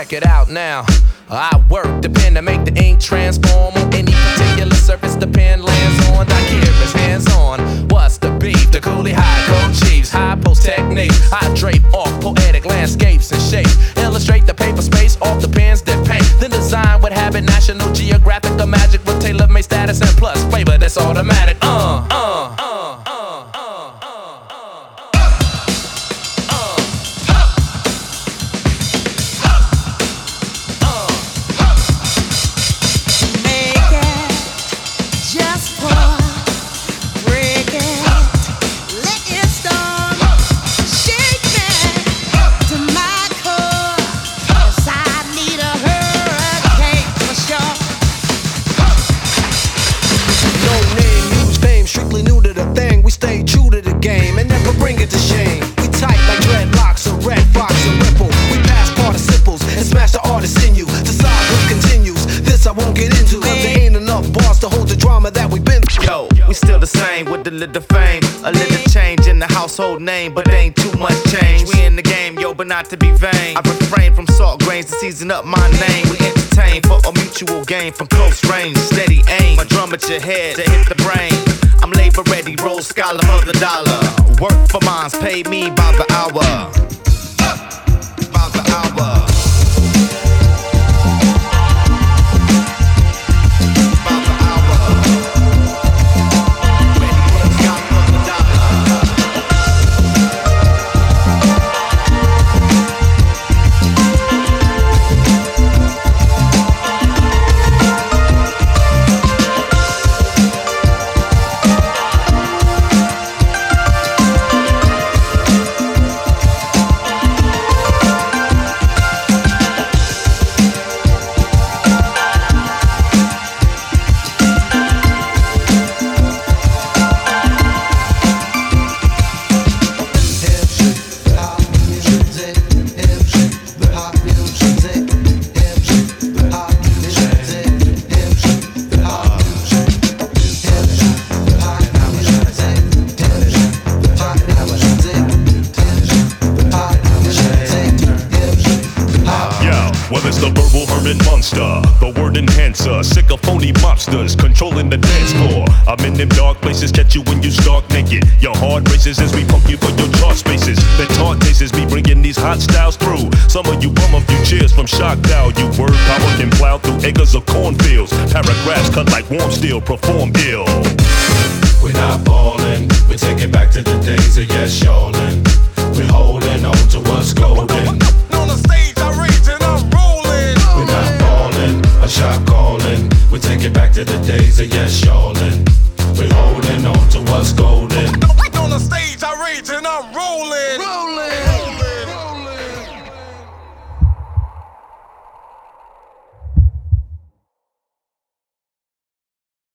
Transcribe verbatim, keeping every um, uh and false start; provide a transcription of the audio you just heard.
check it out now. I work the pen to make the ink transform on any particular surface the pen lands on. I care if it's hands on. What's the beef? The coolie high code chiefs, high post techniques. I drape off poetic landscapes and shapes. Illustrate the paper space off the pens that paint. Then design what habit National Geographic or Magic with tailor-made status and plus flavor that's automatic. Uh, uh, uh. Bring it to shame. We tight like dreadlocks or red fox and ripple. We pass participles and smash the artist in you. The saga continues. This I won't get into, cause there ain't enough bars to hold the drama that we've been through. Yo, we still the same with a little fame. A little change in the household name, but ain't too much change. We in the game, yo, but not to be vain. I refrain from salt grains to season up my name. We entertain for a mutual gain from close range. Steady aim, my drum at your head to hit the brain. I'm labor ready, roll scholar for the dollar. Work for mines, pay me by the hour. By the hour. The word enhancer, sick of phony mobsters controlling the dance floor. I'm in them dark places, catch you when you stark naked. Your heart races as we pump you for your chart spaces. The taunt tastes me bringing these hot styles through. Some of you bum a few cheers from shock down. You word power can plow through acres of cornfields. Paragraphs cut like warm steel, perform ill. We're not falling, we're taking back to the days of yes, y'allin'. We're holding on to what's golden. On the stage, I rage and I'm rolling. We're not falling, a shot calling. We're taking back to the days of yes, y'allin'. We're holding on to what's golden. On the stage, I rage and I'm rolling.